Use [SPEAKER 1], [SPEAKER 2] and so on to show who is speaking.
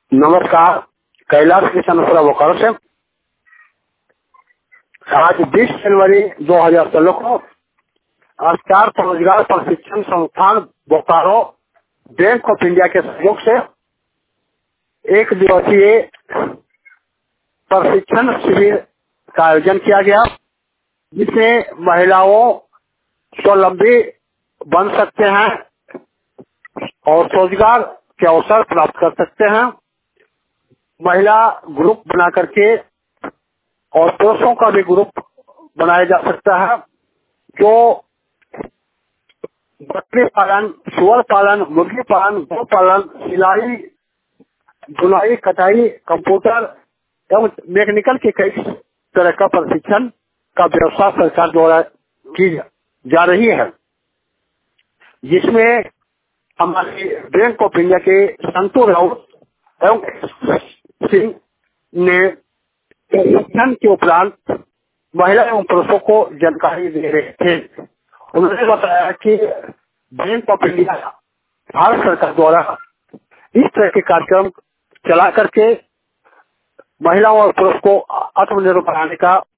[SPEAKER 1] नमस्कार। कैलाश किशन बोकारो से। आज 20 जनवरी 2016 को स्टार रोजगार प्रशिक्षण संस्थान बोकारो बैंक ऑफ इंडिया के सहयोग से एक दिवसीय प्रशिक्षण शिविर का आयोजन किया गया, जिसमें महिलाओं स्वावलंबी बन सकते हैं और रोजगार के अवसर प्राप्त कर सकते हैं। महिला ग्रुप बना करके और पुरुषों का भी ग्रुप बनाया जा सकता है, जो बकरी पालन, सुअर पालन, मुर्गी पालन, गौ पालन, सिलाई, बुनाई, कटाई, कंप्यूटर एवं मैकेनिकल के कई तरह का प्रशिक्षण का व्यवस्था सरकार द्वारा की जा रही है, जिसमें हमारे बैंक ऑफ इंडिया के संतू राउत एवं सिंह ने प्रशिक्षण के उपरांत महिला एवं पुरुषों को जानकारी दे रहे थे। उन्होंने बताया कि बैंक ऑफ इंडिया भारत सरकार द्वारा इस तरह के कार्यक्रम चला करके महिलाओं और पुरुष को आत्मनिर्भर बनाने का